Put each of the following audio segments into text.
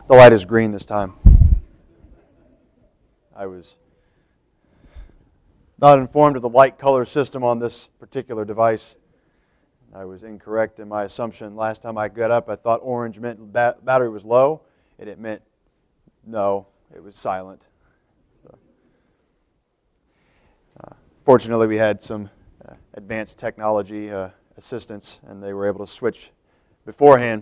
The light is green this time. I was not informed of the light color system on this particular device. I was incorrect in my assumption. Last time I got up, I thought orange meant battery was low, and it meant no, it was silent. So, fortunately, we had some advanced technology assistance, and they were able to switch beforehand.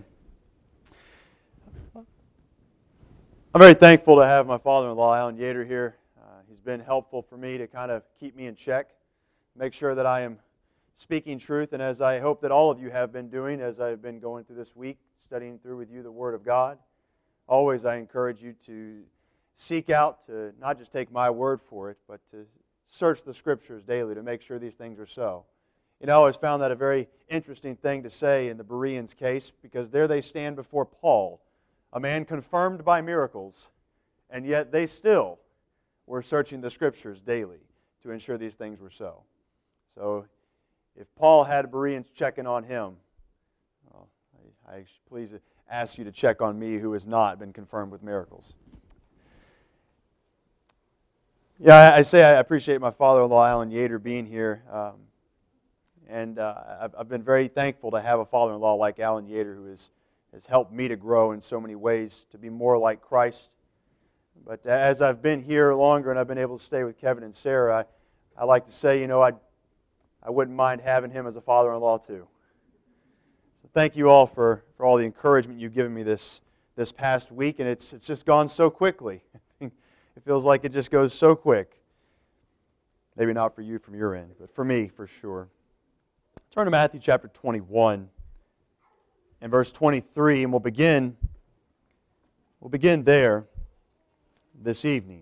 I'm very thankful to have my father-in-law, Alan Yater, here. He's been helpful for me to kind of keep me in check, make sure that I am speaking truth, and as I hope that all of you have been doing as I've been going through this week, studying through with you the Word of God. Always I encourage you to seek out, to not just take my word for it, but to search the Scriptures daily to make sure these things are so. You know, I always found that a very interesting thing to say in the Bereans case, because there they stand before Paul, a man confirmed by miracles, and yet they still were searching the Scriptures daily to ensure these things were so. So, if Paul had Bereans checking on him, well, I please ask you to check on me who has not been confirmed with miracles. Yeah, I say I appreciate my father-in-law, Alan Yater, being here. And I've been very thankful to have a father-in-law like Alan Yater who has helped me to grow in so many ways, to be more like Christ. But as I've been here longer and I've been able to stay with Kevin and Sarah, I like to say, you know, I wouldn't mind having him as a father-in-law too. So thank you all for all the encouragement you've given me this past week, and it's just gone so quickly. It feels like it just goes so quick. Maybe not for you from your end, but for me, for sure. Turn to Matthew chapter 21 and verse 23, and we'll begin there this evening.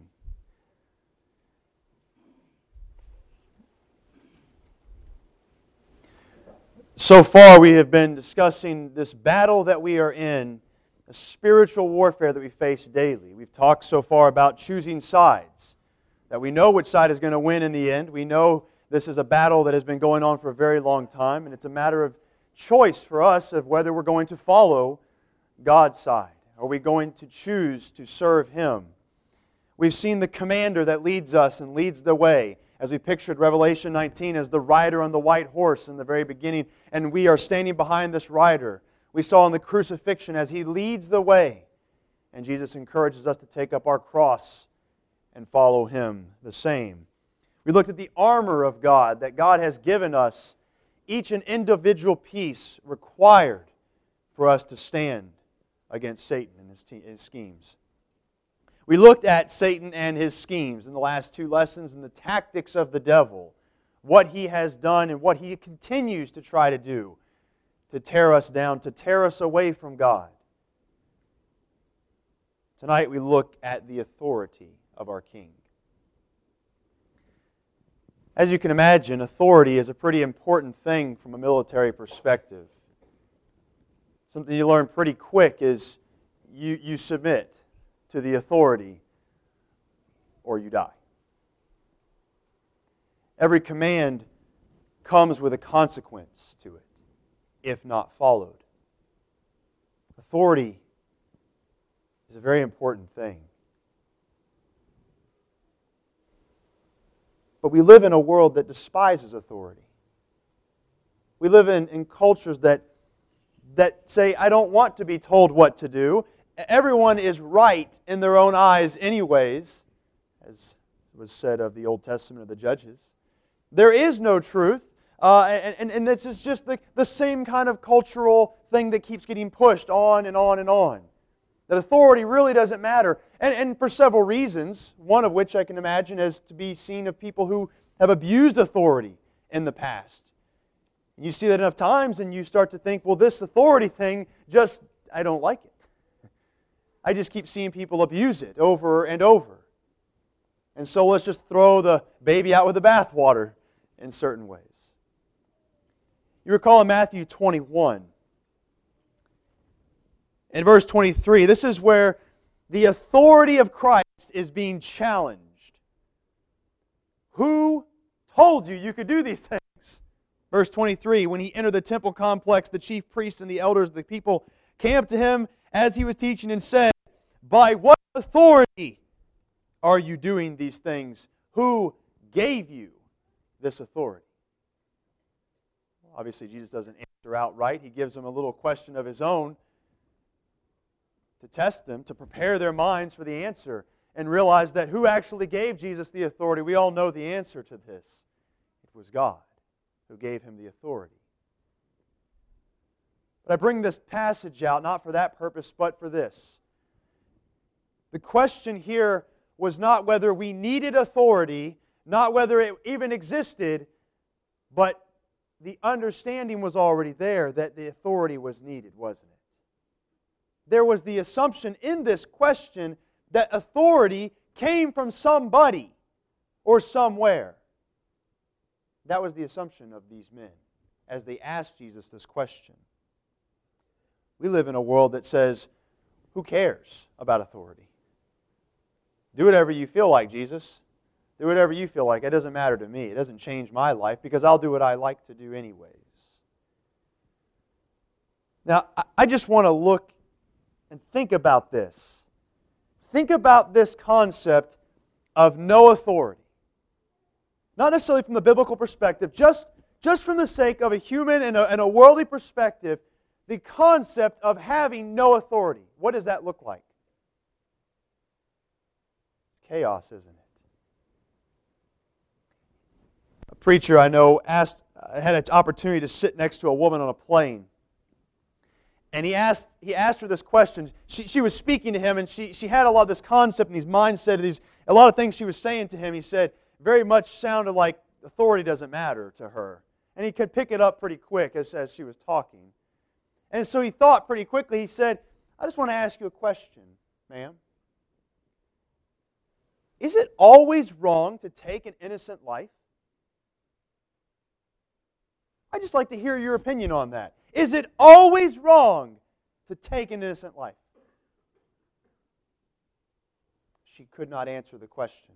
So far we have been discussing this battle that we are in, the spiritual warfare that we face daily. We've talked so far about choosing sides, that we know which side is going to win in the end. We know this is a battle that has been going on for a very long time, and it's a matter of choice for us of whether we're going to follow God's side. Are we going to choose to serve Him? We've seen the commander that leads us and leads the way, as we pictured Revelation 19 as the rider on the white horse in the very beginning, and we are standing behind this rider. We saw in the crucifixion as He leads the way, and Jesus encourages us to take up our cross and follow Him the same. We looked at the armor of God, that God has given us, each an individual piece required for us to stand against Satan and his schemes. We looked at Satan and his schemes in the last two lessons and the tactics of the devil, what he has done and what he continues to try to do to tear us down, to tear us away from God. Tonight we look at the authority of our King. As you can imagine, authority is a pretty important thing from a military perspective. Something you learn pretty quick is you submit to the authority or you die. Every command comes with a consequence to it, if not followed. Authority is a very important thing. But we live in a world that despises authority. We live in cultures that say, I don't want to be told what to do. Everyone is right in their own eyes anyways, as was said of the Old Testament of the Judges. There is no truth, and this is just the same kind of cultural thing that keeps getting pushed on and on and on. That authority really doesn't matter, and for several reasons, one of which I can imagine is to be seen of people who have abused authority in the past. You see that enough times and you start to think, well, this authority thing, I don't like it. I just keep seeing people abuse it over and over. And so let's just throw the baby out with the bathwater in certain ways. You recall in Matthew 21, in verse 23, this is where the authority of Christ is being challenged. Who told you could do these things? Verse 23, when he entered the temple complex, the chief priests and the elders of the people came up to him as he was teaching and said, By what authority are you doing these things? Who gave you this authority? Obviously, Jesus doesn't answer outright. He gives them a little question of His own to test them, to prepare their minds for the answer, and realize that who actually gave Jesus the authority? We all know the answer to this. It was God who gave Him the authority. But I bring this passage out not for that purpose, but for this. The question here was not whether we needed authority, not whether it even existed, but the understanding was already there that the authority was needed, wasn't it? There was the assumption in this question that authority came from somebody or somewhere. That was the assumption of these men as they asked Jesus this question. We live in a world that says, who cares about authority? Do whatever you feel like, Jesus. Do whatever you feel like. It doesn't matter to me. It doesn't change my life because I'll do what I like to do anyways. Now, I just want to look and think about this. Think about this concept of no authority. Not necessarily from the biblical perspective, just from the sake of a human and a worldly perspective, the concept of having no authority. What does that look like? It's chaos, isn't it? A preacher I know had an opportunity to sit next to a woman on a plane. And he asked her this question. She was speaking to him, and she had a lot of this concept and these mindset, a lot of things she was saying to him. He said, very much sounded like authority doesn't matter to her. And he could pick it up pretty quick as she was talking. And so he thought pretty quickly, he said, I just want to ask you a question, ma'am. Is it always wrong to take an innocent life? I'd just like to hear your opinion on that. Is it always wrong to take an innocent life? She could not answer the question.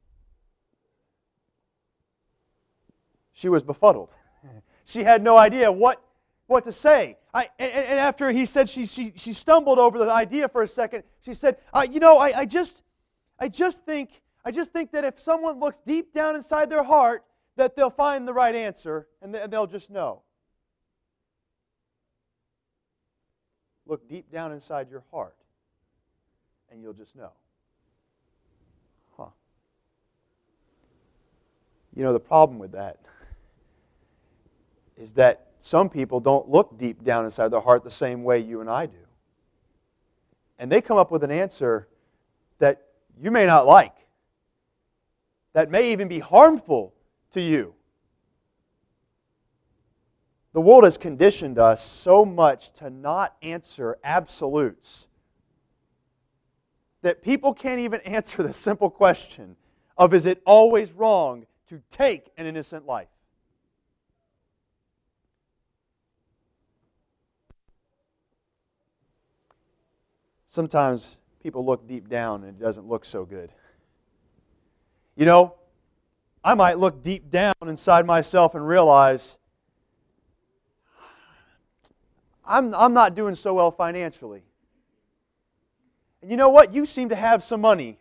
She was befuddled. She had no idea what to say. And after he said she stumbled over the idea for a second, she said, I just think that if someone looks deep down inside their heart, that they'll find the right answer and they'll just know. Look deep down inside your heart and you'll just know. Huh. You know, the problem with that is that some people don't look deep down inside their heart the same way you and I do. And they come up with an answer that you may not like, that may even be harmful to you. The world has conditioned us so much to not answer absolutes that people can't even answer the simple question of, is it always wrong to take an innocent life? Sometimes people look deep down and it doesn't look so good. You know, I might look deep down inside myself and realize I'm not doing so well financially. And you know what? You seem to have some money.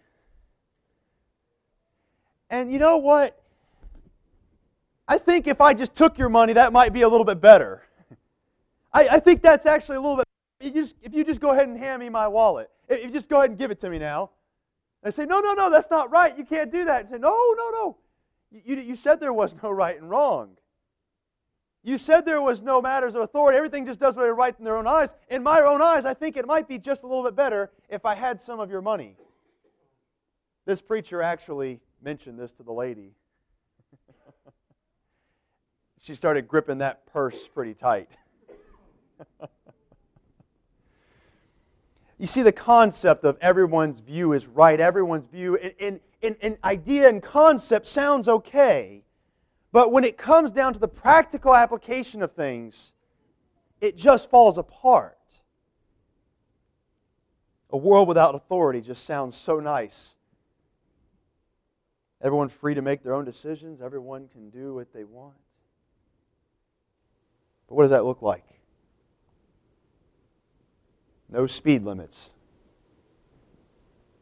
And you know what? I think if I just took your money, that might be a little bit better. I think that's actually a little bit. If you just go ahead and hand me my wallet, if you just go ahead and give it to me now. I say, no, that's not right. You can't do that. I say, no. You said there was no right and wrong. You said there was no matters of authority. Everything just does what is right in their own eyes. In my own eyes, I think it might be just a little bit better if I had some of your money. This preacher actually mentioned this to the lady. She started gripping that purse pretty tight. You see, the concept of everyone's view is right. Everyone's view in idea and concept sounds okay. But when it comes down to the practical application of things, it just falls apart. A world without authority just sounds so nice. Everyone's free to make their own decisions. Everyone can do what they want. But what does that look like? No speed limits.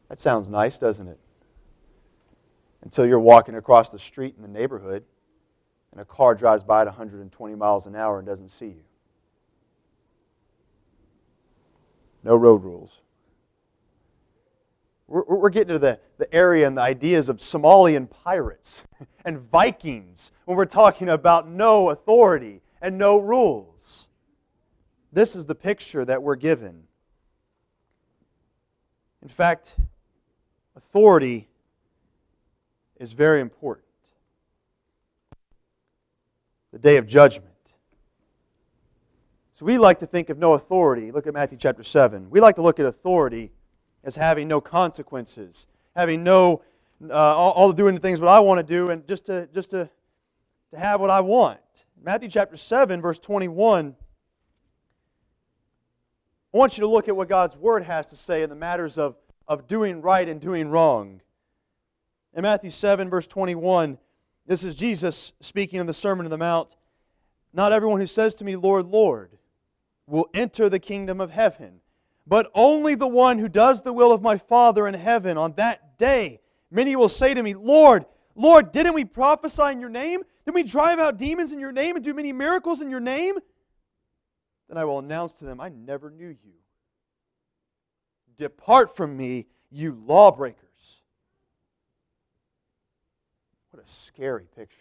That sounds nice, doesn't it? Until you're walking across the street in the neighborhood and a car drives by at 120 miles an hour and doesn't see you. No road rules. We're getting to the area and the ideas of Somalian pirates and Vikings when we're talking about no authority and no rules. This is the picture that we're given. In fact, authority is very important. The day of judgment. So we like to think of no authority. Look at Matthew chapter 7. We like to look at authority as having no consequences, having no, all doing the things what I want to do and just to have what I want. Matthew chapter 7, verse 21, I want you to look at what God's Word has to say in the matters of doing right and doing wrong. In Matthew 7, verse 21, this is Jesus speaking in the Sermon on the Mount. Not everyone who says to me, Lord, Lord, will enter the kingdom of heaven, but only the one who does the will of my Father in heaven. On that day, many will say to me, Lord, Lord, didn't we prophesy in your name? Didn't we drive out demons in your name and do many miracles in your name? Then I will announce to them, I never knew you. Depart from me, you lawbreakers. What a scary picture.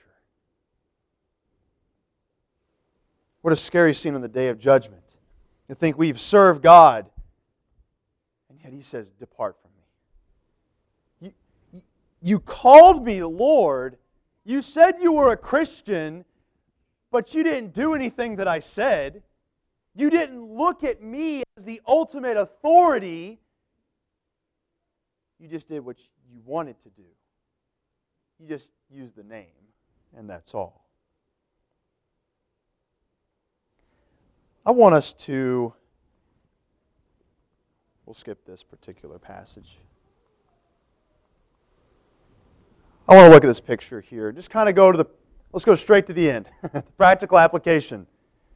What a scary scene on the day of judgment. To think we've served God, and yet He says, depart from me. You called me Lord. You said you were a Christian, but you didn't do anything that I said. You didn't look at me as the ultimate authority. You just did what you wanted to do. You just used the name, and that's all. I want us to, we'll skip this particular passage. I want to look at this picture here. Just kind of let's go straight to the end. Practical application.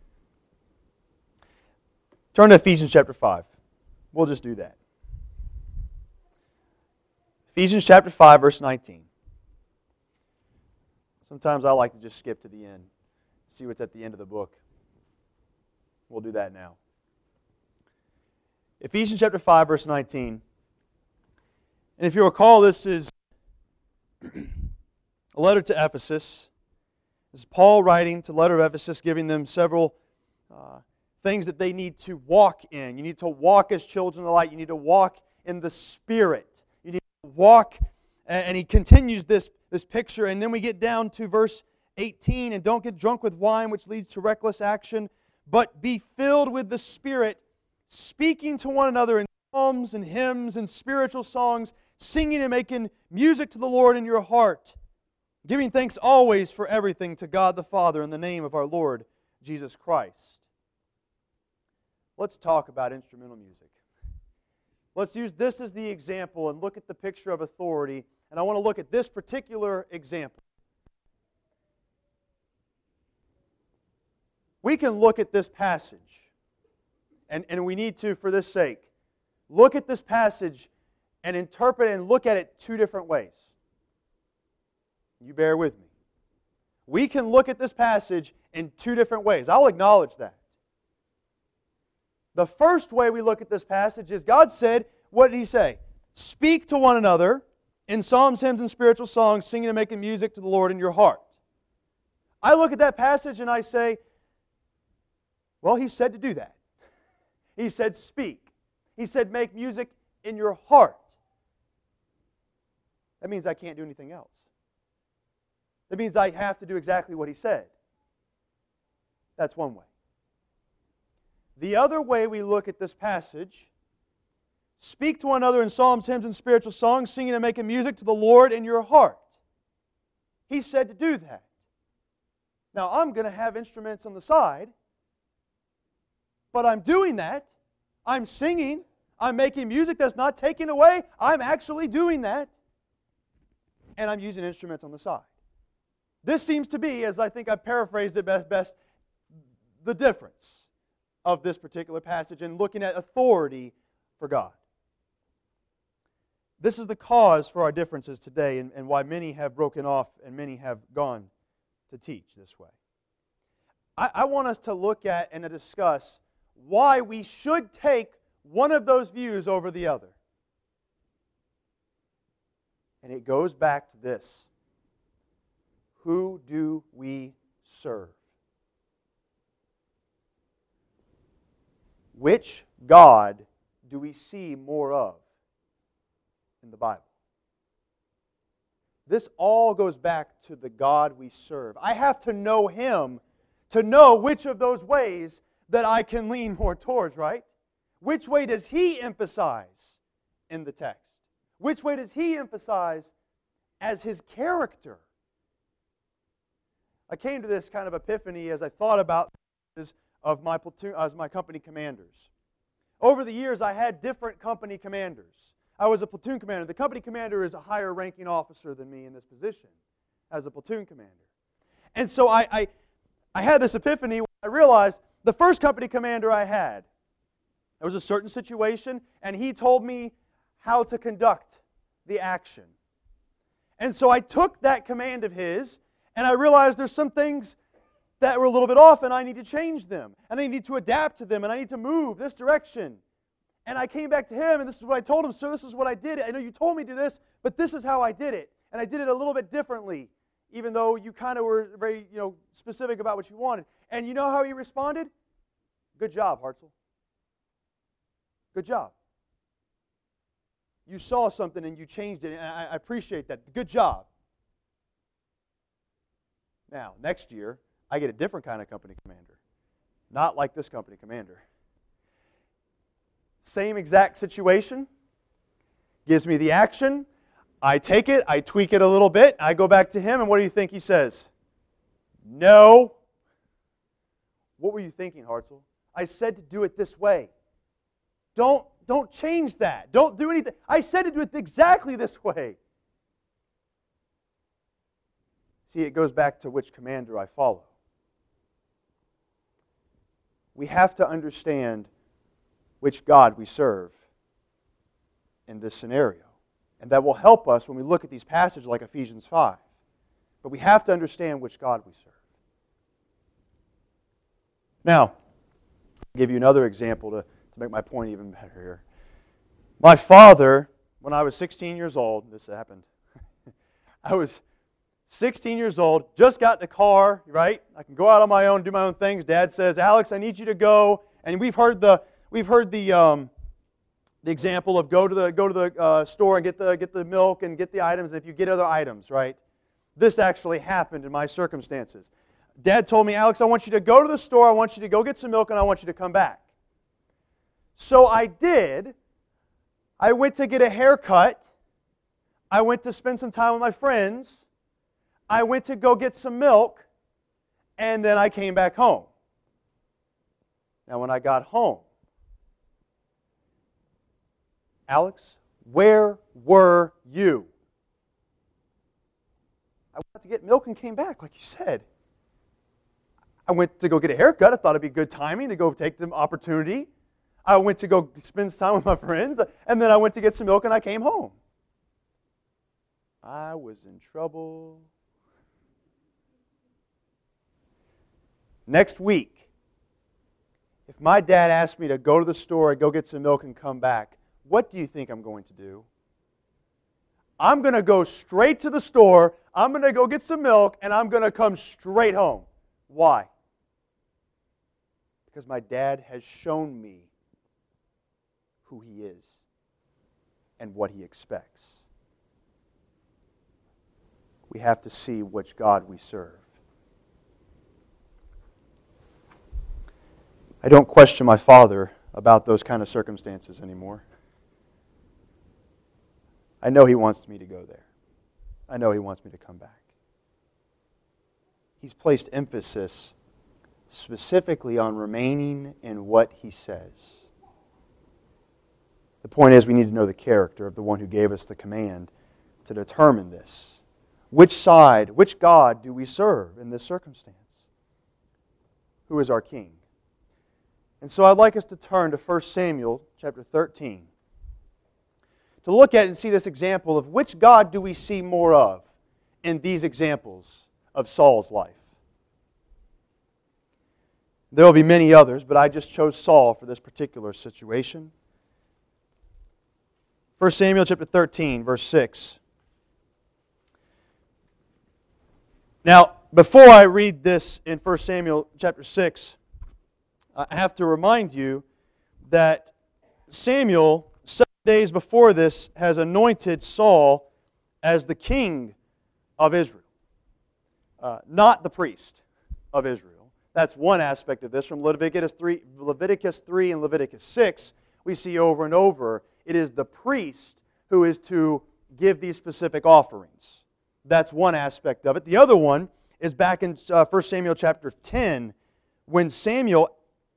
Turn to Ephesians chapter 5. We'll just do that. Ephesians chapter 5, verse 19. Sometimes I like to just skip to the end, see what's at the end of the book. We'll do that now. Ephesians chapter 5, verse 19. And if you recall, this is a letter to Ephesus. This is Paul writing to the letter of Ephesus, giving them several things that they need to walk in. You need to walk as children of the light. You need to walk in the Spirit. You need to walk, and he continues this picture. And then we get down to verse 18. And don't get drunk with wine, which leads to reckless action, but be filled with the Spirit, speaking to one another in psalms and hymns and spiritual songs, singing and making music to the Lord in your heart, giving thanks always for everything to God the Father in the name of our Lord Jesus Christ. Let's talk about instrumental music. Let's use this as the example and look at the picture of authority. And I want to look at this particular example. We can look at this passage, and we need to, for this sake, look at this passage and interpret and look at it two different ways. You bear with me. We can look at this passage in two different ways. I'll acknowledge that. The first way we look at this passage is God said, what did He say? Speak to one another in psalms, hymns, and spiritual songs, singing and making music to the Lord in your heart. I look at that passage and I say, well, He said to do that. He said speak. He said make music in your heart. That means I can't do anything else. That means I have to do exactly what He said. That's one way. The other way we look at this passage, speak to one another in psalms, hymns, and spiritual songs, singing and making music to the Lord in your heart. He said to do that. Now, I'm going to have instruments on the side, but I'm doing that. I'm singing. I'm making music that's not taken away. I'm actually doing that. And I'm using instruments on the side. This seems to be, as I think I paraphrased it best, the difference of this particular passage and looking at authority for God. this is the cause for our differences today and why many have broken off and many have gone to teach this way. I want us to look at and to discuss why we should take one of those views over the other. And it goes back to this. Who do we serve? Which God do we see more of in the Bible? This all goes back to the God we serve. I have to know Him to know which of those ways that I can lean more towards, right? Which way does He emphasize in the text? Which way does He emphasize as His character? I came to this kind of epiphany as I thought about this of my platoon, as my company commanders. Over the years, I had different company commanders. I was a platoon commander. The company commander is a higher ranking officer than me in this position as a platoon commander. And so I had this epiphany when I realized the first company commander I had, there was a certain situation, and he told me how to conduct the action. And so I took that command of his, and I realized there's some things that were a little bit off, and I need to change them, and I need to adapt to them, and I need to move this direction. And I came back to him, and this is what I told him. So this is what I did. I know you told me to do this, but this is how I did it. And I did it a little bit differently, even though you kind of were very specific about what you wanted. And you know how he responded? Good job, Hartzell. Good job. You saw something and you changed it, and I appreciate that. Good job. Now, next year, I get a different kind of company commander. Not like this company commander. Same exact situation. Gives me the action. I take it. I tweak it a little bit. I go back to him, and what do you think he says? No. What were you thinking, Hartzell? I said to do it this way. Don't change that. Don't do anything. I said to do it exactly this way. See, it goes back to which commander I follow. We have to understand which God we serve in this scenario. And that will help us when we look at these passages like Ephesians 5. But we have to understand which God we serve. Now, I'll give you another example to make my point even better here. My father, when I was 16 years old, this happened. I was 16 years old, just got in the car, right? I can go out on my own, do my own things. Dad says, Alex, I need you to go. And we've heard the example of go to the store and get the milk and get the items, and if you get other items, right? This actually happened in my circumstances. Dad told me, Alex, I want you to go to the store, I want you to go get some milk, and I want you to come back. So I did. I went to get a haircut. I went to spend some time with my friends. I went to go get some milk, and then I came back home. Now, when I got home, Alex, where were you? I went to get milk and came back, like you said. I went to go get a haircut. I thought it'd be good timing to go take the opportunity. I went to go spend time with my friends, and then I went to get some milk and I came home. I was in trouble. Next week, if my dad asked me to go to the store, go get some milk and come back, what do you think I'm going to do? I'm going to go straight to the store, I'm going to go get some milk, and I'm going to come straight home. Why? Because my dad has shown me who He is and what He expects. We have to see which God we serve. I don't question my father about those kind of circumstances anymore. I know he wants me to go there. I know he wants me to come back. He's placed emphasis specifically on remaining in what he says. The point is we need to know the character of the one who gave us the command to determine this. Which side, which God do we serve in this circumstance? Who is our king? And so I'd like us to turn to 1 Samuel chapter 13 to look at and see this example of which God do we see more of in these examples of Saul's life. There will be many others, but I just chose Saul for this particular situation. 1 Samuel chapter 13, verse 6. Now, before I read this in 1 Samuel chapter 6, I have to remind you that Samuel, 7 days before this, has anointed Saul as the king of Israel, not the priest of Israel. That's one aspect of this. From Leviticus 3 and Leviticus 6, we see over and over, it is the priest who is to give these specific offerings. That's one aspect of it. The other one is back in 1 Samuel chapter 10, when Samuel,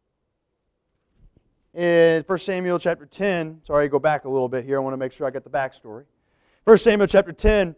in 1 Samuel chapter 10, sorry, go back a little bit here. I want to make sure I get the backstory. 1 Samuel chapter 10,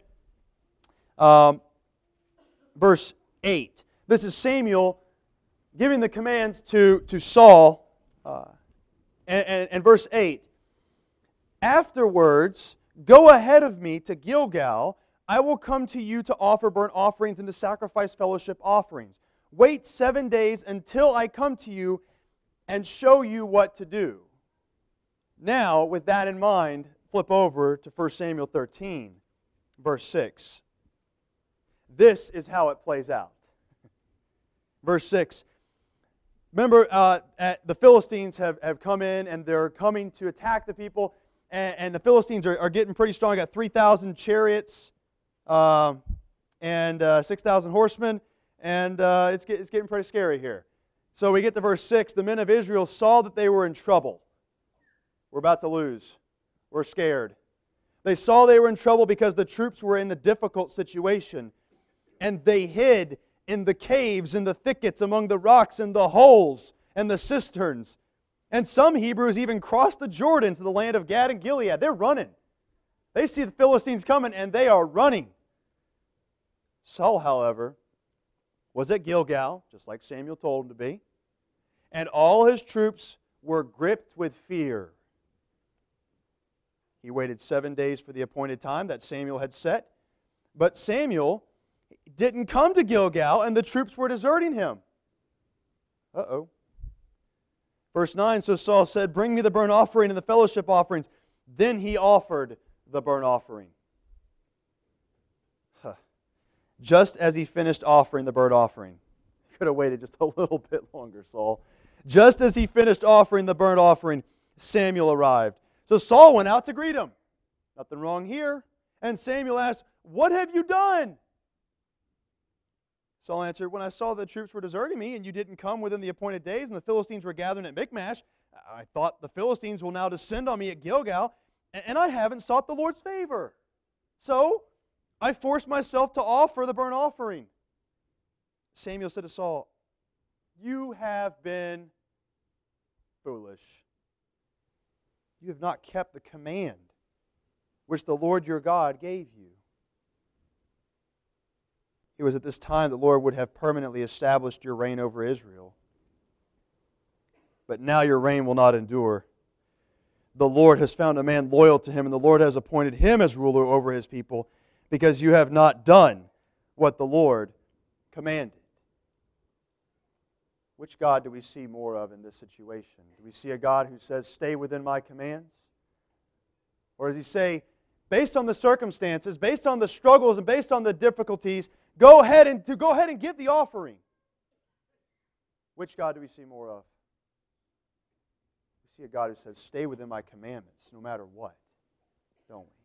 verse 8. This is Samuel giving the commands to Saul, and verse 8. Afterwards, go ahead of me to Gilgal. I will come to you to offer burnt offerings and to sacrifice fellowship offerings. Wait 7 days until I come to you and show you what to do. Now, with that in mind, flip over to 1 Samuel 13, verse 6. This is how it plays out. Verse 6. Remember, the Philistines have come in and they're coming to attack the people. And the Philistines are getting pretty strong. They got 3,000 chariots and 6,000 horsemen. And it's getting pretty scary here. So we get to verse 6. The men of Israel saw that they were in trouble. We're about to lose. We're scared. They saw they were in trouble because the troops were in a difficult situation. And they hid in the caves, in the thickets, among the rocks, and the holes, and the cisterns. And some Hebrews even crossed the Jordan to the land of Gad and Gilead. They're running. They see the Philistines coming, and they are running. Saul, however, was at Gilgal, just like Samuel told him to be, and all his troops were gripped with fear. He waited 7 days for the appointed time that Samuel had set, but Samuel didn't come to Gilgal, and the troops were deserting him. Uh-oh. Verse 9, so Saul said, bring me the burnt offering and the fellowship offerings. Then he offered the burnt offering. Just as he finished offering the burnt offering. You could have waited just a little bit longer, Saul. Just as he finished offering the burnt offering, Samuel arrived. So Saul went out to greet him. Nothing wrong here. And Samuel asked, what have you done? Saul answered, when I saw the troops were deserting me and you didn't come within the appointed days and the Philistines were gathering at Michmash, I thought the Philistines will now descend on me at Gilgal, and I haven't sought the Lord's favor. So I forced myself to offer the burnt offering. Samuel said to Saul, you have been foolish. You have not kept the command which the Lord your God gave you. It was at this time the Lord would have permanently established your reign over Israel. But now your reign will not endure. The Lord has found a man loyal to him, and the Lord has appointed him as ruler over his people, because you have not done what the Lord commanded. Which God do we see more of in this situation? Do we see a God who says, stay within my commands? Or does he say, based on the circumstances, based on the struggles, and based on the difficulties, go ahead and give the offering? Which God do we see more of? We see a God who says, stay within my commandments, no matter what, don't we?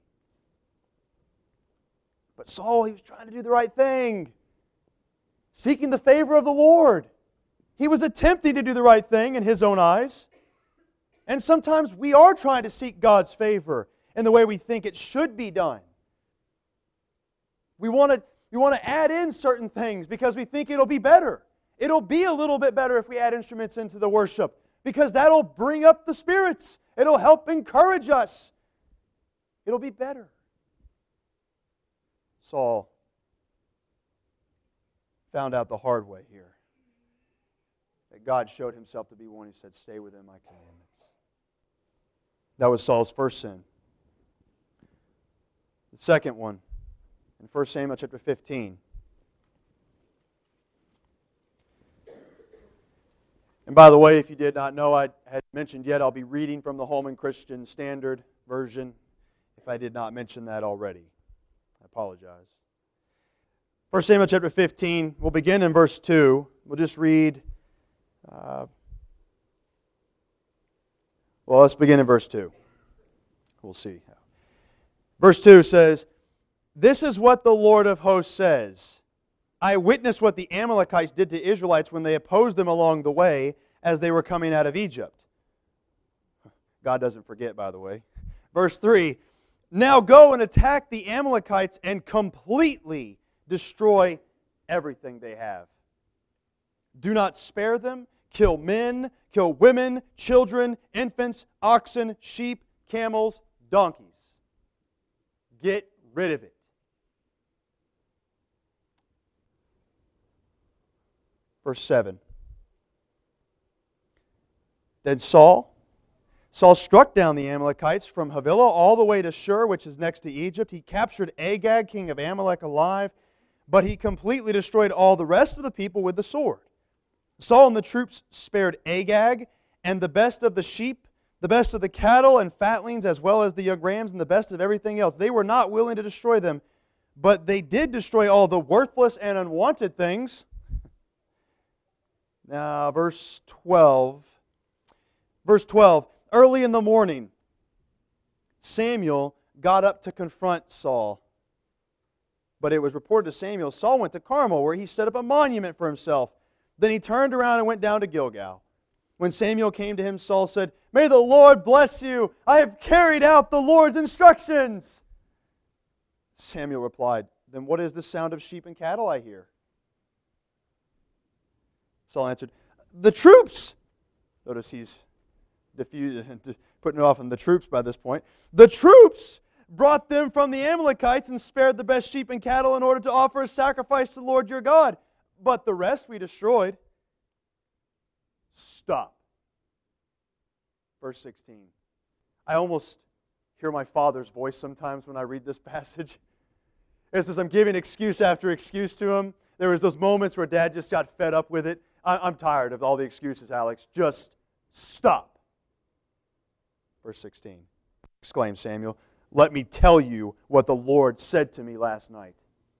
But Saul, he was trying to do the right thing, seeking the favor of the Lord. He was attempting to do the right thing in his own eyes. And sometimes we are trying to seek God's favor in the way we think it should be done. We want to add in certain things because we think it'll be better. It'll be a little bit better if we add instruments into the worship, because that'll bring up the spirits. It'll help encourage us. It'll be better. Saul found out the hard way here that God showed himself to be one who said, stay within my commandments. That was Saul's first sin. The second one, in 1 Samuel chapter 15. And by the way, if you did not know, I had mentioned yet, I'll be reading from the Holman Christian Standard Version, if I did not mention that already. I apologize. 1 Samuel chapter 15, we'll begin in verse 2. We'll just read, let's begin in verse 2. We'll see. Verse 2 says, "This is what the Lord of hosts says. I witnessed what the Amalekites did to Israelites when they opposed them along the way as they were coming out of Egypt." God doesn't forget, by the way. Verse 3, "Now go and attack the Amalekites and completely destroy everything they have. Do not spare them. Kill men, kill women, children, infants, oxen, sheep, camels, donkeys. Get rid of it." Verse 7. Then Saul struck down the Amalekites from Havilah all the way to Shur, which is next to Egypt. He captured Agag, king of Amalek, alive, but he completely destroyed all the rest of the people with the sword. Saul and the troops spared Agag and the best of the sheep, the best of the cattle and fatlings, as well as the young rams and the best of everything else. They were not willing to destroy them, but they did destroy all the worthless and unwanted things. Now, verse 12. Early in the morning, Samuel got up to confront Saul. But it was reported to Samuel, Saul went to Carmel, where he set up a monument for himself. Then he turned around and went down to Gilgal. When Samuel came to him, Saul said, "May the Lord bless you. I have carried out the Lord's instructions." Samuel replied, "Then what is the sound of sheep and cattle I hear?" Saul answered, "The troops." Notice he's putting it off on the troops by this point. "The troops brought them from the Amalekites and spared the best sheep and cattle in order to offer a sacrifice to the Lord your God. But the rest we destroyed." Stop. Verse 16. I almost hear my father's voice sometimes when I read this passage. It's as I'm giving excuse after excuse to him. There was those moments where Dad just got fed up with it. I'm tired of all the excuses, Alex. Just stop. Verse 16. Exclaimed Samuel, "Let me tell you what the Lord said to me last night."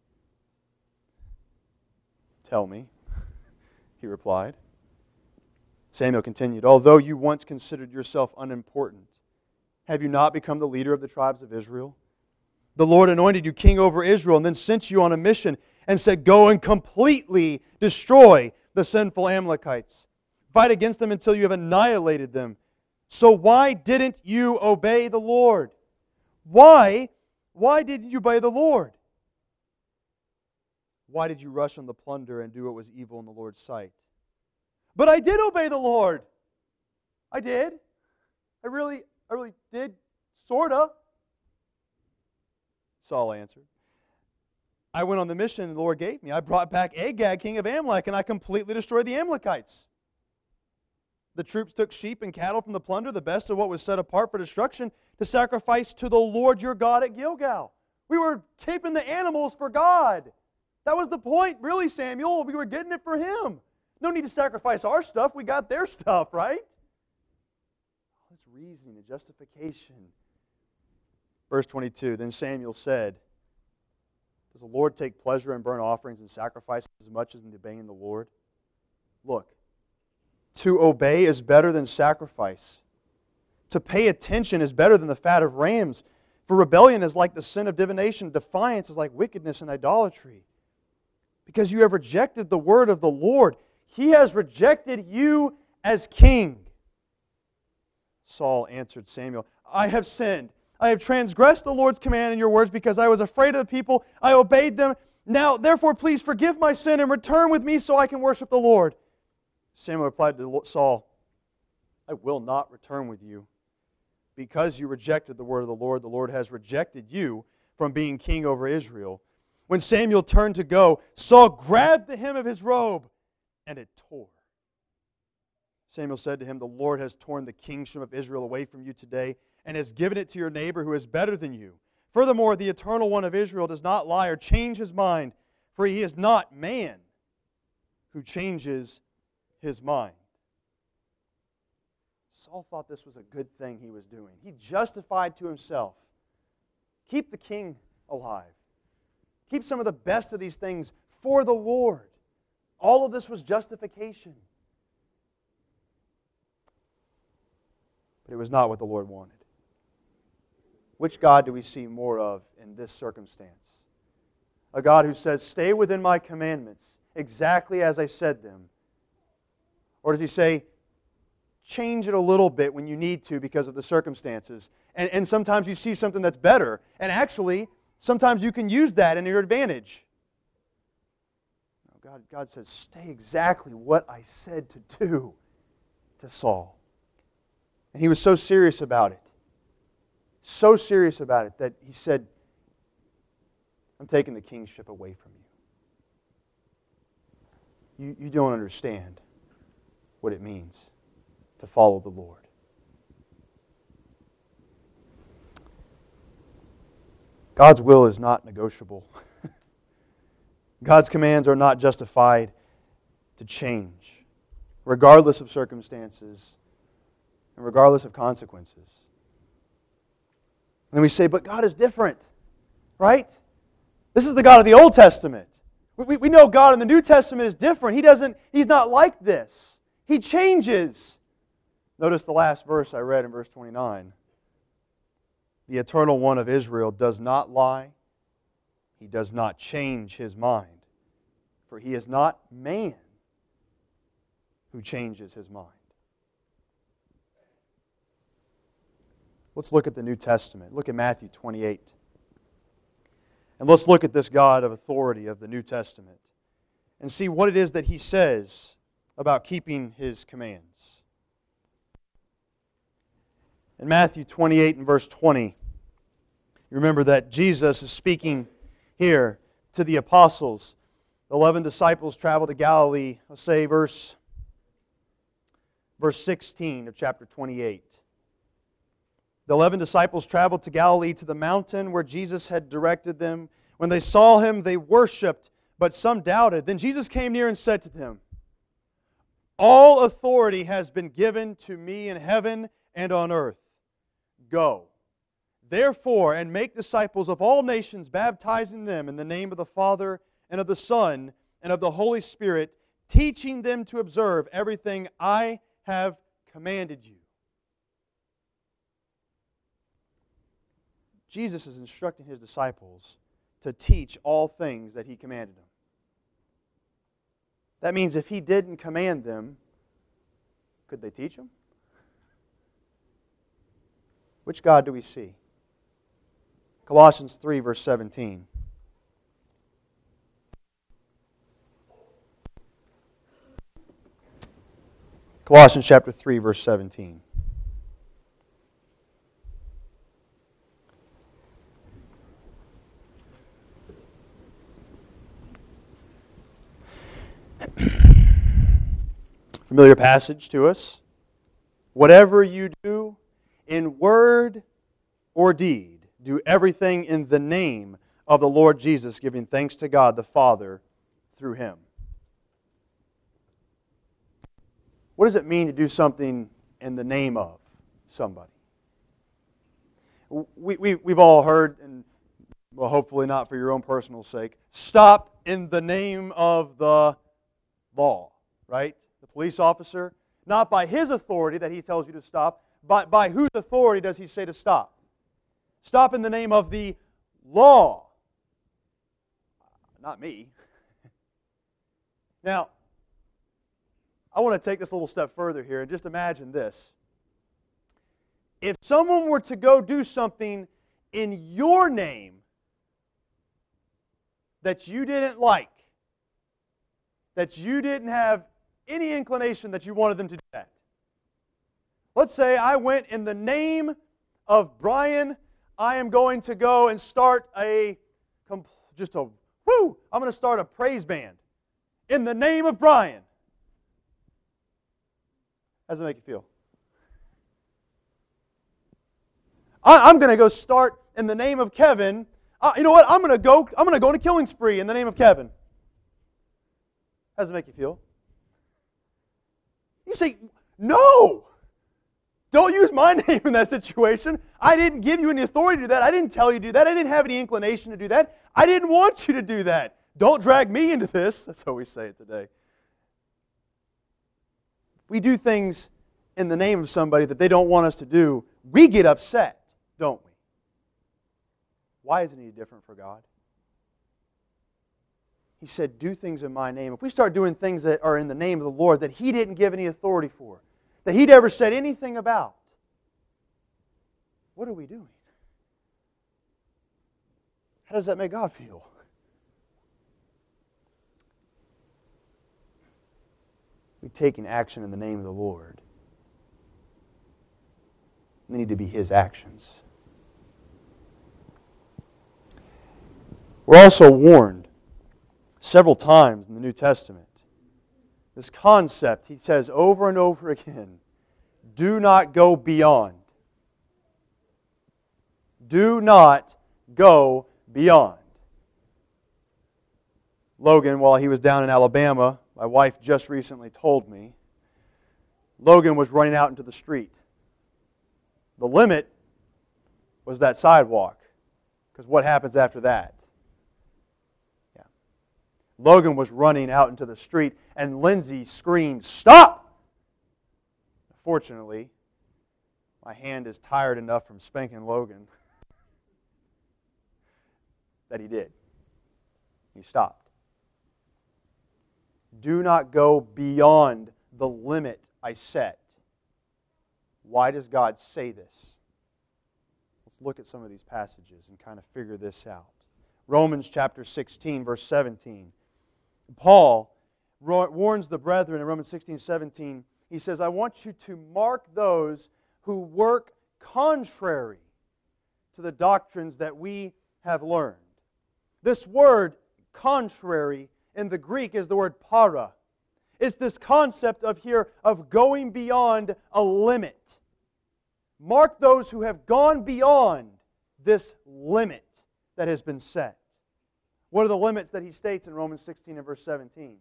"Tell me," he replied. Samuel continued, "Although you once considered yourself unimportant, have you not become the leader of the tribes of Israel? The Lord anointed you king over Israel and then sent you on a mission and said, 'Go and completely destroy the sinful Amalekites. Fight against them until you have annihilated them.' So why didn't you obey the Lord? Why didn't you obey the Lord? Why did you rush on the plunder and do what was evil in the Lord's sight?" "But I did obey the Lord. I did. I really did. Sorta." Saul answered, "I went on the mission the Lord gave me. I brought back Agag, king of Amalek, and I completely destroyed the Amalekites. The troops took sheep and cattle from the plunder, the best of what was set apart for destruction, to sacrifice to the Lord your God at Gilgal." We were keeping the animals for God. That was the point, really, Samuel. We were getting it for Him. No need to sacrifice our stuff. We got their stuff, right? That's reasoning and justification. Verse 22, then Samuel said, "Does the Lord take pleasure in burnt offerings and sacrifices as much as in obeying the Lord? Look, to obey is better than sacrifice. To pay attention is better than the fat of rams. For rebellion is like the sin of divination. Defiance is like wickedness and idolatry. Because you have rejected the word of the Lord, He has rejected you as king." Saul answered Samuel, "I have sinned. I have transgressed the Lord's command in your words because I was afraid of the people. I obeyed them. Now, therefore, please forgive my sin and return with me so I can worship the Lord." Samuel replied to Saul, "I will not return with you. Because you rejected the word of the Lord has rejected you from being king over Israel." When Samuel turned to go, Saul grabbed the hem of his robe, and it tore. Samuel said to him, "The Lord has torn the kingship of Israel away from you today and has given it to your neighbor who is better than you. Furthermore, the Eternal One of Israel does not lie or change His mind, for He is not man who changes his mind. Saul thought this was a good thing he was doing. He justified to himself. Keep the king alive. Keep some of the best of these things for the Lord. All of this was justification. But it was not what the Lord wanted. Which God do we see more of in this circumstance? A God who says, stay within my commandments exactly as I said them. Or does He say, change it a little bit when you need to because of the circumstances? And sometimes you see something that's better. And actually, sometimes you can use that in your advantage. No, God says, stay exactly what I said to do to Saul. And he was so serious about it. So serious about it that he said, I'm taking the kingship away from you. You don't understand what it means to follow the Lord. God's will is not negotiable. God's commands are not justified to change, regardless of circumstances and regardless of consequences. And then we say, but God is different, right? This is the God of the Old Testament. We know God in the New Testament is different. He's not like this. He changes. Notice the last verse I read in verse 29. The Eternal One of Israel does not lie. He does not change His mind. For He is not man who changes his mind. Let's look at the New Testament. Look at Matthew 28. And let's look at this God of authority of the New Testament and see what it is that He says about keeping His commands. In Matthew 28 and verse 20, you remember that Jesus is speaking here to the apostles. The 11 disciples traveled to Galilee, let's say verse 16 of chapter 28. The 11 disciples traveled to Galilee to the mountain where Jesus had directed them. When they saw Him, they worshipped, but some doubted. Then Jesus came near and said to them, all authority has been given to me in heaven and on earth. Go, therefore, and make disciples of all nations, baptizing them in the name of the Father and of the Son and of the Holy Spirit, teaching them to observe everything I have commanded you. Jesus is instructing His disciples to teach all things that He commanded them. That means if He didn't command them, could they teach them? Which God do we see? Colossians 3, verse 17. Colossians chapter 3, verse 17. Familiar passage to us. Whatever you do in word or deed, do everything in the name of the Lord Jesus, giving thanks to God the Father through Him. What does it mean to do something in the name of somebody? We've all heard, and well, hopefully not for your own personal sake, stop in the name of the law, right? The police officer, not by his authority that he tells you to stop, but by whose authority does he say to stop? Stop in the name of the law. Not me. Now, I want to take this a little step further here and just imagine this. If someone were to go do something in your name that you didn't like, that you didn't have any inclination that you wanted them to do that. Let's say I went in the name of Brian, I am going to go and start I'm going to start a praise band in the name of Brian. How does it make you feel? I'm going to go start in the name of Kevin, you know what, I'm going to go on a killing spree in the name of Kevin. How does it make you feel? You say, no! Don't use my name in that situation. I didn't give you any authority to do that. I didn't tell you to do that. I didn't have any inclination to do that. I didn't want you to do that. Don't drag me into this. That's how we say it today. We do things in the name of somebody that they don't want us to do. We get upset, don't we? Why isn't it different for God? He said, do things in my name. If we start doing things that are in the name of the Lord that He didn't give any authority for, that He never said anything about, what are we doing? How does that make God feel? We're taking action in the name of the Lord. They need to be His actions. We're also warned several times in the New Testament. This concept, He says over and over again, do not go beyond. Do not go beyond. Logan, while he was down in Alabama, my wife just recently told me, Logan was running out into the street. The limit was that sidewalk, because what happens after that? Logan was running out into the street, and Lindsay screamed, "Stop!" Fortunately, my hand is tired enough from spanking Logan that he did. He stopped. Do not go beyond the limit I set. Why does God say this? Let's look at some of these passages and kind of figure this out. Romans chapter 16, verse 17. Paul warns the brethren in Romans 16:17. He says, I want you to mark those who work contrary to the doctrines that we have learned. This word, contrary, in the Greek is the word para. It's this concept of going beyond a limit. Mark those who have gone beyond this limit that has been set. What are the limits that he states in Romans 16 and verse 17?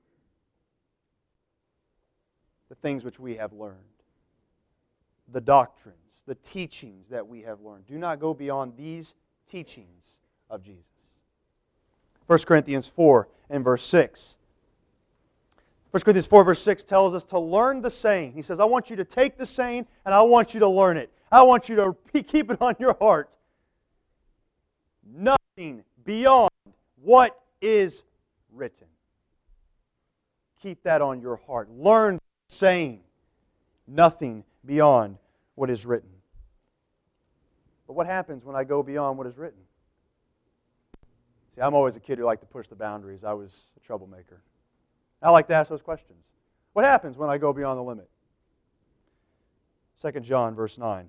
The things which we have learned. The doctrines, the teachings that we have learned. Do not go beyond these teachings of Jesus. 1 Corinthians 4 and verse 6. 1 Corinthians 4 verse 6 tells us to learn the saying. He says, I want you to take the saying and I want you to learn it. I want you to keep it on your heart. Nothing beyond what is written. Keep that on your heart. Learn the saying. Nothing beyond what is written. But what happens when I go beyond what is written? See, I'm always a kid who liked to push the boundaries. I was a troublemaker. I like to ask those questions. What happens when I go beyond the limit? 2 John verse 9.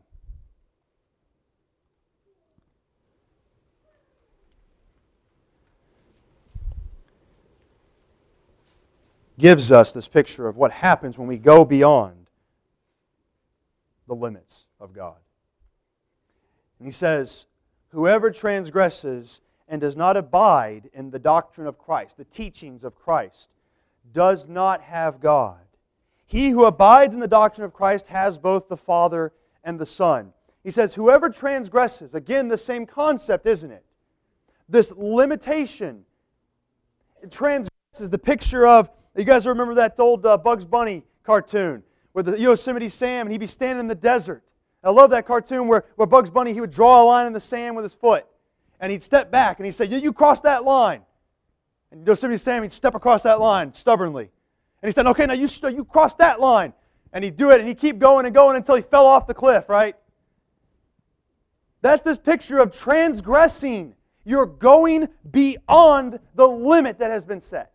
Gives us this picture of what happens when we go beyond the limits of God. And he says, whoever transgresses and does not abide in the doctrine of Christ, the teachings of Christ, does not have God. He who abides in the doctrine of Christ has both the Father and the Son. He says, whoever transgresses, again, the same concept, isn't it? This limitation. Transgresses is the picture of, you guys remember that old Bugs Bunny cartoon with the Yosemite Sam, and he'd be standing in the desert. I love that cartoon where Bugs Bunny, he would draw a line in the sand with his foot. And he'd step back and he'd say, you cross that line. And Yosemite Sam, he'd step across that line stubbornly. And he said, okay, now you cross that line. And he'd do it, and he'd keep going and going until he fell off the cliff, right? That's this picture of transgressing. You're going beyond the limit that has been set.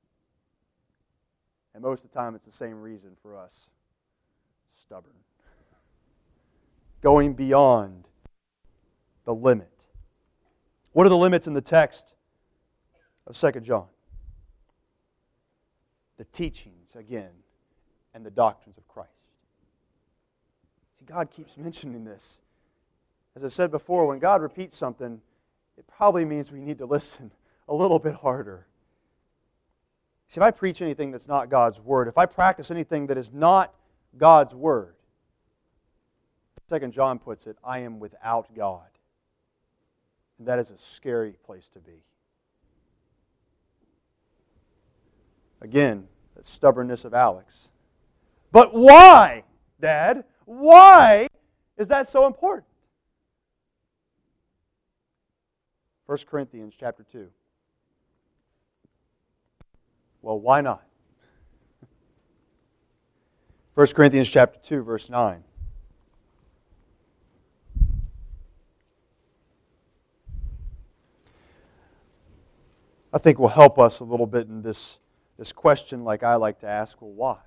And most of the time, it's the same reason for us. Stubborn. Going beyond the limit. What are the limits in the text of 2 John? The teachings, again, and the doctrines of Christ. See, God keeps mentioning this. As I said before, when God repeats something, it probably means we need to listen a little bit harder. See, if I preach anything that's not God's Word, if I practice anything that is not God's Word, 2 John puts it, I am without God. And that is a scary place to be. Again, the stubbornness of Alex. But why, Dad? Why is that so important? 1 Corinthians chapter 2. Well, why not? 1 Corinthians chapter 2, verse 9. I think will help us a little bit in this question like I like to ask, well, why?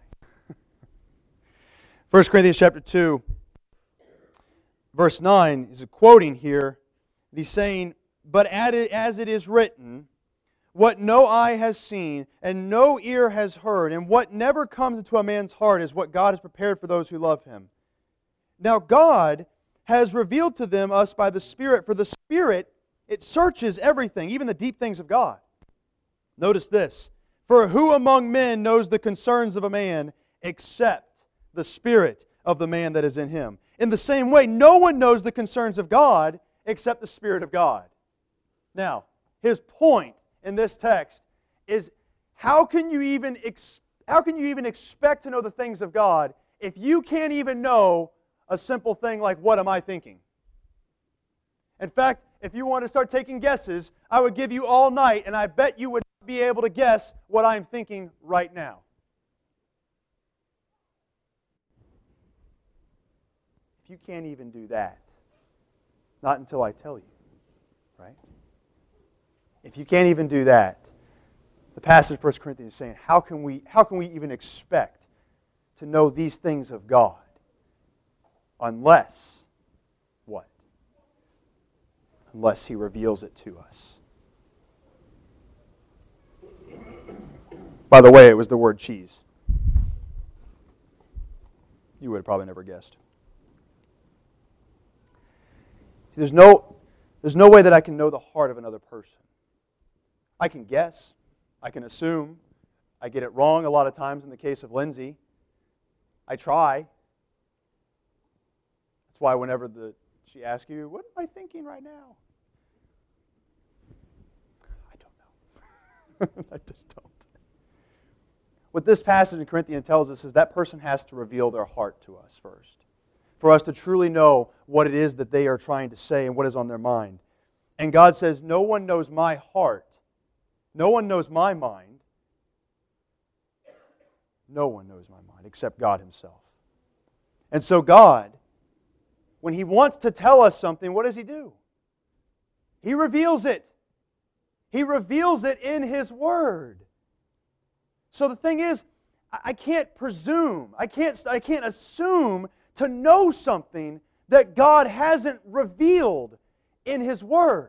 1 Corinthians chapter 2, verse 9 is a quoting here. He's saying, but as it is written, what no eye has seen and no ear has heard, and what never comes into a man's heart is what God has prepared for those who love Him. Now God has revealed to them us by the Spirit, for the Spirit, it searches everything, even the deep things of God. Notice this, for who among men knows the concerns of a man except the spirit of the man that is in him? In the same way, no one knows the concerns of God except the Spirit of God. Now, his point in this text is how can you even expect to know the things of God if you can't even know a simple thing like, what am I thinking? In fact, if you want to start taking guesses, I would give you all night, and I bet you would be able to guess what I'm thinking right now. If you can't even do that, not until I tell you, right? If you can't even do that, the passage of 1 Corinthians is saying, how can we even expect to know these things of God unless what? Unless He reveals it to us. By the way, it was the word cheese. You would have probably never guessed. See, there's no way that I can know the heart of another person. I can guess. I can assume. I get it wrong a lot of times in the case of Lindsay. I try. That's why whenever she asks you, what am I thinking right now? I don't know. I just don't. What this passage in Corinthians tells us is that person has to reveal their heart to us first, for us to truly know what it is that they are trying to say and what is on their mind. And God says, no one knows my heart. No one knows my mind. No one knows my mind except God Himself. And so God, when He wants to tell us something, what does He do? He reveals it. He reveals it in His Word. So the thing is, I can't presume, I can't assume to know something that God hasn't revealed in His Word.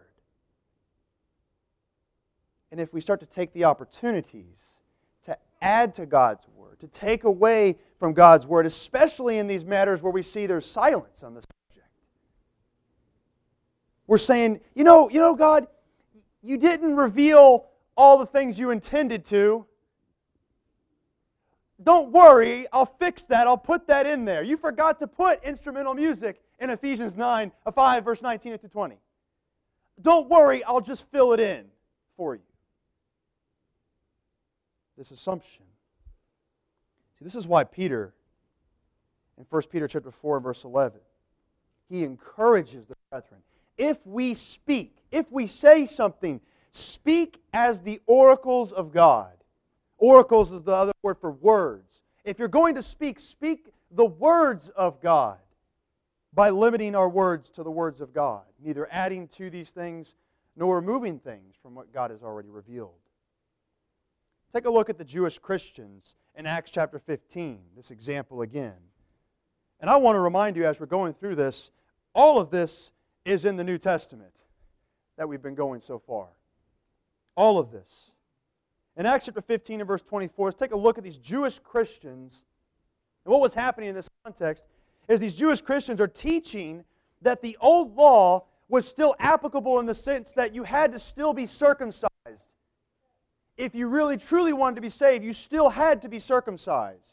And if we start to take the opportunities to add to God's Word, to take away from God's Word, especially in these matters where we see there's silence on the subject, we're saying, you know, God, you didn't reveal all the things you intended to. Don't worry, I'll fix that. I'll put that in there. You forgot to put instrumental music in Ephesians 5, verse 19 to 20. Don't worry, I'll just fill it in for you. This assumption. See, this is why Peter, in 1 Peter chapter 4, verse 11, he encourages the brethren. If we speak, if we say something, speak as the oracles of God. Oracles is the other word for words. If you're going to speak, speak the words of God by limiting our words to the words of God, neither adding to these things nor removing things from what God has already revealed. Take a look at the Jewish Christians in Acts chapter 15, this example again. And I want to remind you as we're going through this, all of this is in the New Testament that we've been going so far. All of this. In Acts chapter 15 and verse 24, let's take a look at these Jewish Christians. And what was happening in this context is these Jewish Christians are teaching that the old law was still applicable in the sense that you had to still be circumcised. If you really truly wanted to be saved, you still had to be circumcised.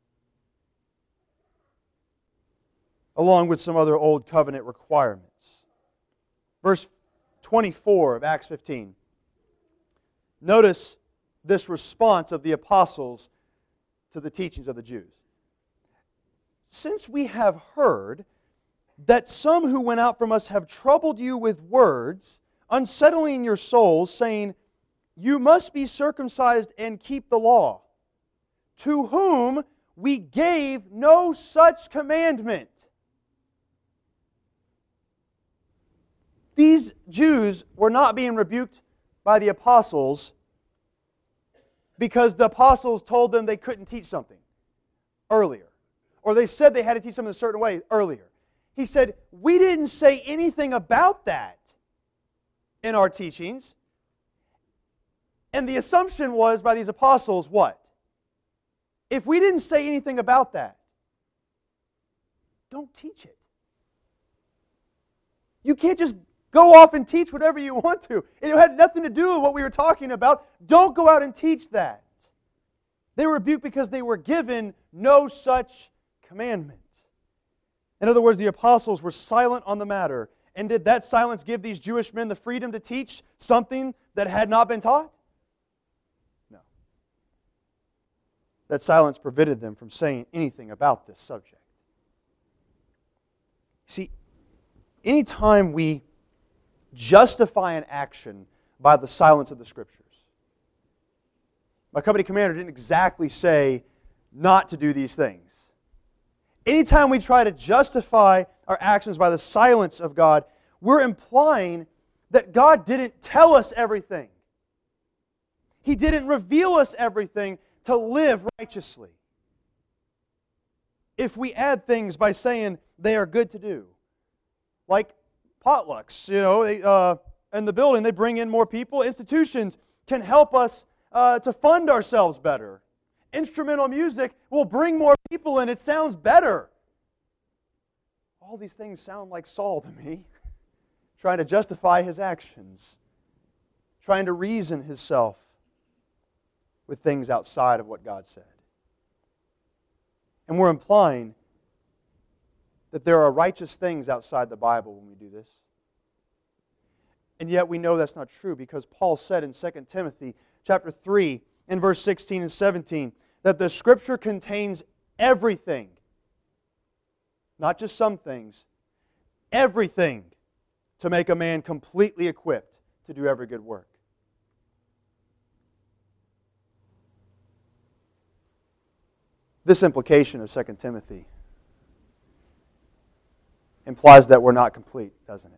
Along with some other old covenant requirements. Verse 24 of Acts 15. Notice this response of the apostles to the teachings of the Jews. Since we have heard that some who went out from us have troubled you with words, unsettling your souls, saying, you must be circumcised and keep the law, to whom we gave no such commandment. These Jews were not being rebuked by the apostles because the apostles told them they couldn't teach something earlier. Or they said they had to teach something a certain way earlier. He said, we didn't say anything about that in our teachings. And the assumption was by these apostles, what? If we didn't say anything about that, don't teach it. You can't just go off and teach whatever you want to. It had nothing to do with what we were talking about. Don't go out and teach that. They were rebuked because they were given no such commandment. In other words, the apostles were silent on the matter. And did that silence give these Jewish men the freedom to teach something that had not been taught? No. That silence prevented them from saying anything about this subject. See, anytime we justify an action by the silence of the Scriptures. My company commander didn't exactly say not to do these things. Anytime we try to justify our actions by the silence of God, we're implying that God didn't tell us everything. He didn't reveal us everything to live righteously. If we add things by saying they are good to do, like potlucks, in the building, they bring in more people. Institutions can help us to fund ourselves better. Instrumental music will bring more people in. It sounds better. All these things sound like Saul to me, trying to justify his actions, trying to reason himself with things outside of what God said. And we're implying that there are righteous things outside the Bible when we do this. And yet we know that's not true because Paul said in 2 Timothy chapter 3 in verse 16 and 17 that the Scripture contains everything, not just some things, everything to make a man completely equipped to do every good work. This implication of 2 Timothy implies that we're not complete, doesn't it?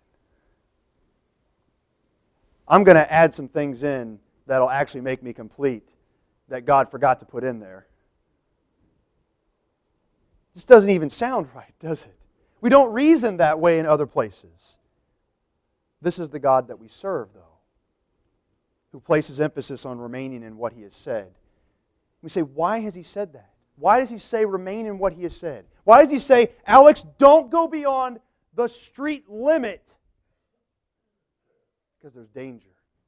I'm going to add some things in that'll actually make me complete that God forgot to put in there. This doesn't even sound right, does it? We don't reason that way in other places. This is the God that we serve, though, who places emphasis on remaining in what He has said. We say, why has He said that? Why does He say remain in what He has said? Why does He say, Alex, don't go beyond the street limit? Because there's danger.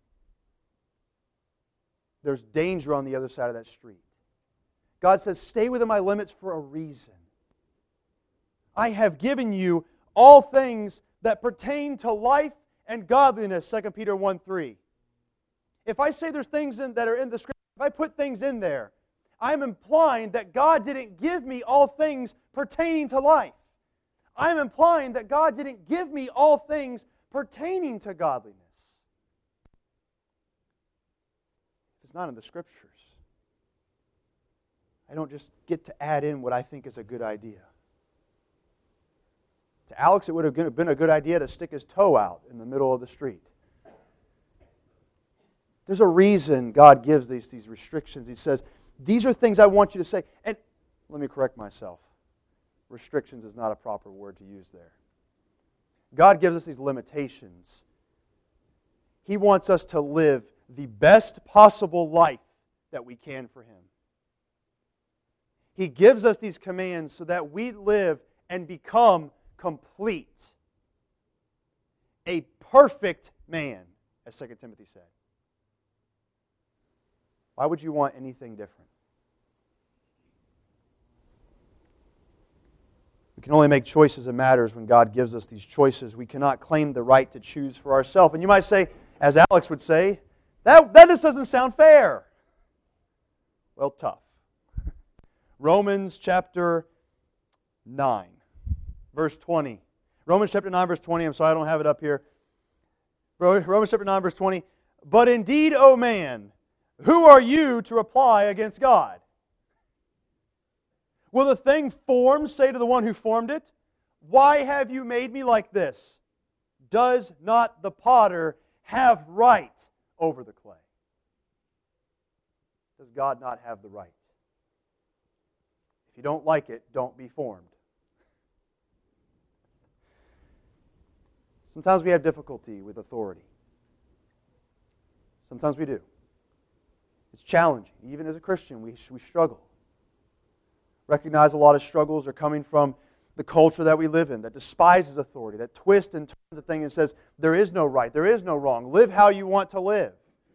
There's danger on the other side of that street. God says, stay within my limits for a reason. I have given you all things that pertain to life and godliness, 2 Peter 1:3. If I say there's things that are in the Scripture, if I put things in there, I'm implying that God didn't give me all things pertaining to life. I'm implying that God didn't give me all things pertaining to godliness. If it's not in the Scriptures, I don't just get to add in what I think is a good idea. To Alex, it would have been a good idea to stick his toe out in the middle of the street. There's a reason God gives these restrictions. He says, these are things I want you to say. And let me correct myself. Restrictions is not a proper word to use there. God gives us these limitations. He wants us to live the best possible life that we can for Him. He gives us these commands so that we live and become complete a perfect man, as 2 Timothy said. Why would you want anything different? We can only make choices that matters when God gives us these choices. We cannot claim the right to choose for ourselves. And you might say, as Alex would say, that just doesn't sound fair. Well, tough. Romans chapter 9, verse 20. Romans chapter 9, verse 20. I'm sorry, I don't have it up here. Romans chapter 9, verse 20. But indeed, O man, who are you to reply against God? Will the thing formed say to the one who formed it, why have you made me like this? Does not the potter have right over the clay? Does God not have the right? If you don't like it, don't be formed. Sometimes we have difficulty with authority. Sometimes we do. It's challenging. Even as a Christian, we struggle. Recognize a lot of struggles are coming from the culture that we live in, that despises authority, that twists and turns the thing and says, there is no right, there is no wrong. Live how you want to live.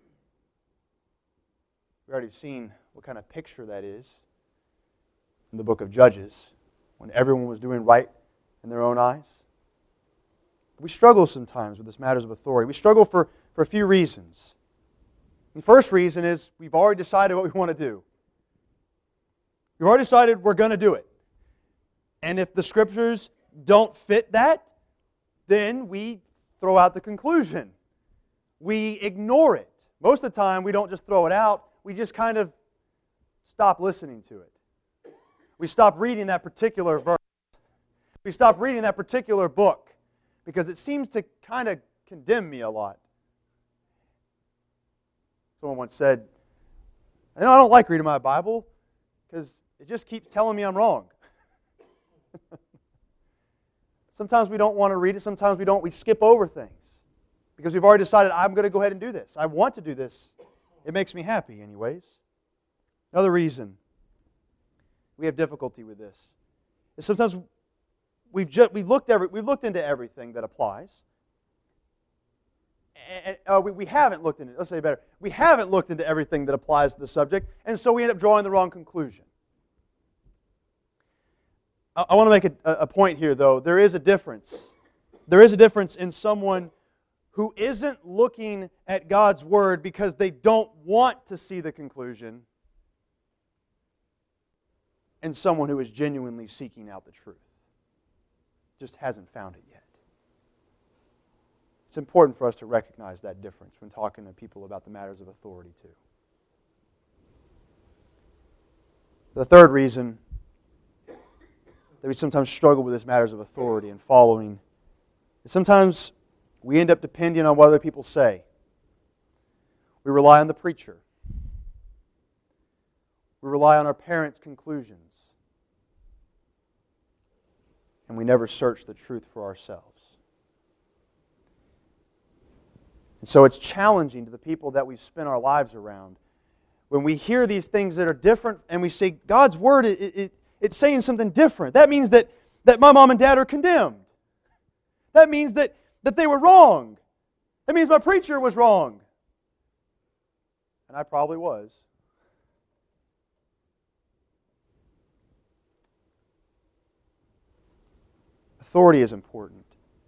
We've already seen what kind of picture that is in the book of Judges, when everyone was doing right in their own eyes. We struggle sometimes with this matters of authority. We struggle for a few reasons. The first reason is we've already decided what we want to do. We've already decided we're going to do it. And if the Scriptures don't fit that, then we throw out the conclusion. We ignore it. Most of the time, we don't just throw it out. We just kind of stop listening to it. We stop reading that particular verse. We stop reading that particular book because it seems to kind of condemn me a lot. Someone once said, I don't like reading my Bible because it just keeps telling me I'm wrong. Sometimes we don't want to read it. Sometimes we don't. We skip over things because we've already decided I'm going to go ahead and do this. I want to do this. It makes me happy anyways. Another reason we have difficulty with this is sometimes we've looked into everything that applies. We haven't looked into, let's say it better, we haven't looked into everything that applies to the subject, and so we end up drawing the wrong conclusion. I want to make a point here, though. There is a difference. There is a difference in someone who isn't looking at God's Word because they don't want to see the conclusion, and someone who is genuinely seeking out the truth. Just hasn't found it yet. It's important for us to recognize that difference when talking to people about the matters of authority, too. The third reason that we sometimes struggle with this matters of authority and following is sometimes we end up depending on what other people say. We rely on the preacher. We rely on our parents' conclusions. And we never search the truth for ourselves. And so it's challenging to the people that we've spent our lives around when we hear these things that are different and we say, God's Word, it's saying something different. That means that my mom and dad are condemned. That means that they were wrong. That means my preacher was wrong. And I probably was. Authority is important.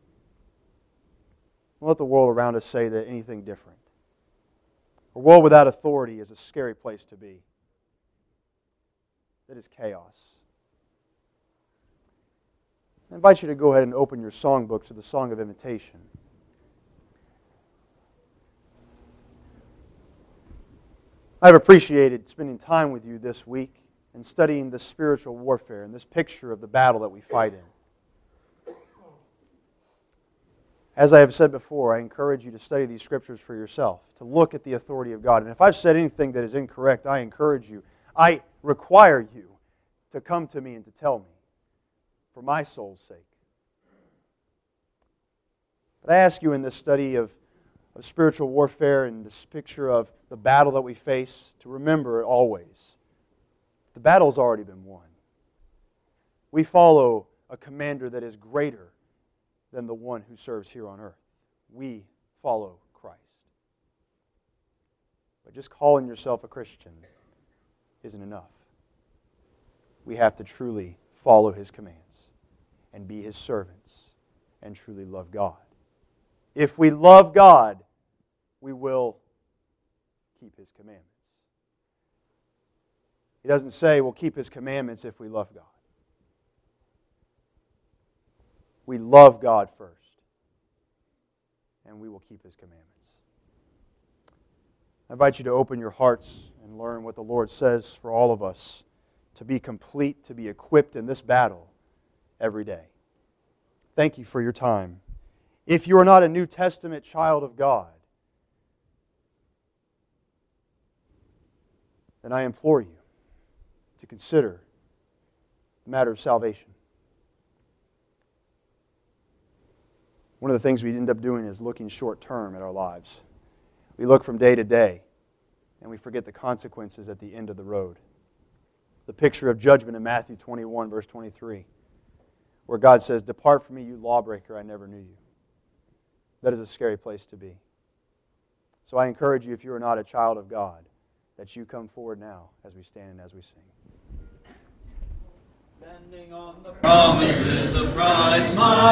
Don't let the world around us say that anything different. A world without authority is a scary place to be. It is chaos. I invite you to go ahead and open your songbook to the Song of Invitation. I've appreciated spending time with you this week and studying this spiritual warfare and this picture of the battle that we fight in. As I have said before, I encourage you to study these Scriptures for yourself, to look at the authority of God. And if I've said anything that is incorrect, I encourage you, I require you to come to me and to tell me, for my soul's sake. But I ask you in this study of spiritual warfare and this picture of the battle that we face to remember always, the battle's already been won. We follow a commander that is greater than the one who serves here on earth. we follow Christ. But just calling yourself a Christian isn't enough. We have to truly follow His commands and be His servants and truly love God. If we love God, we will keep His commandments. He doesn't say we'll keep His commandments if we love God. We love God first, and we will keep His commandments. I invite you to open your hearts and learn what the Lord says for all of us to be complete, to be equipped in this battle every day. Thank you for your time. If you are not a New Testament child of God, then I implore you to consider the matter of salvation. One of the things we end up doing is looking short term at our lives. We look from day to day, and we forget the consequences at the end of the road. The picture of judgment in Matthew 21, verse 23, where God says, "Depart from me, you lawbreaker, I never knew you." That is a scary place to be. So I encourage you, if you are not a child of God, that you come forward now as we stand and as we sing. Standing on the promises of Christ, my